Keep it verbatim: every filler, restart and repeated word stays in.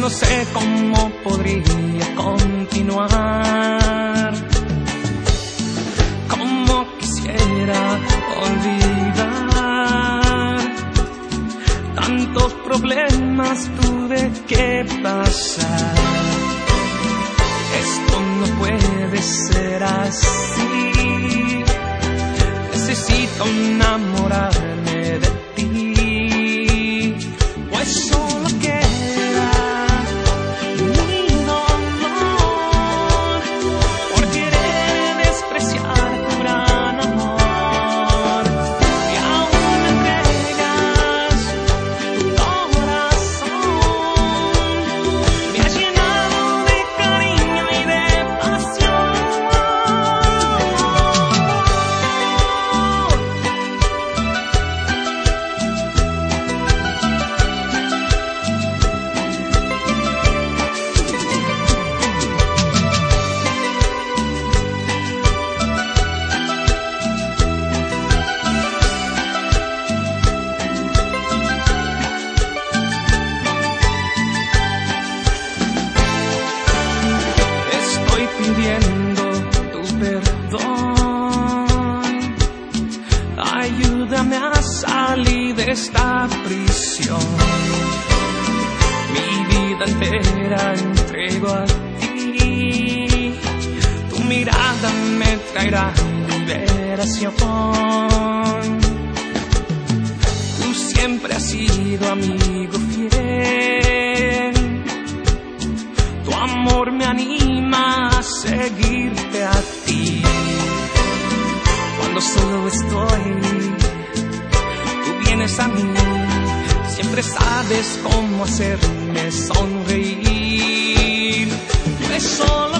no sé cómo podría continuar. Como quisiera olvidar, tantos problemas tuve que pasar. Esto no puede ser así. Necesito enamorarme de ti, pues solo queda mi dolor por querer despreciar tu gran amor. Y aún me entregas tu corazón, me has llenado de cariño y de pasión. Pidiendo tu perdón, ayúdame a salir de esta prisión. Mi vida entera entrego a ti, tu mirada me traerá liberación. Tú siempre has sido amigo fiel, tu amor me anima a seguirte a ti. Cuando solo estoy, tú vienes a mí. Siempre sabes cómo hacerme sonreír. Pues solo